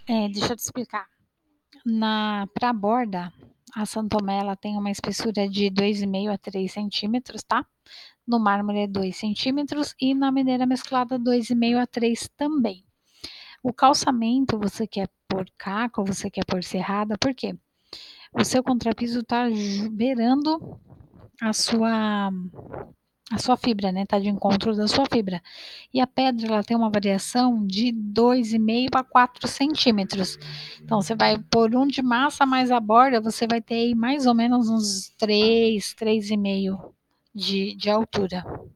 Deixa eu te explicar. Para a borda, a Santomé ela tem uma espessura de 2,5 a 3 centímetros, tá? No mármore é 2 centímetros e na madeira mesclada 2,5 a 3 também. O calçamento você quer por caco, você quer por serrada, por quê? O seu contrapiso está beirando a sua a sua fibra, né? Tá de encontro da sua fibra. E a pedra ela tem uma variação de 2,5 a 4 centímetros. Então você vai pôr um de massa mais a borda, você vai ter aí mais ou menos uns 3, 3,5 de altura.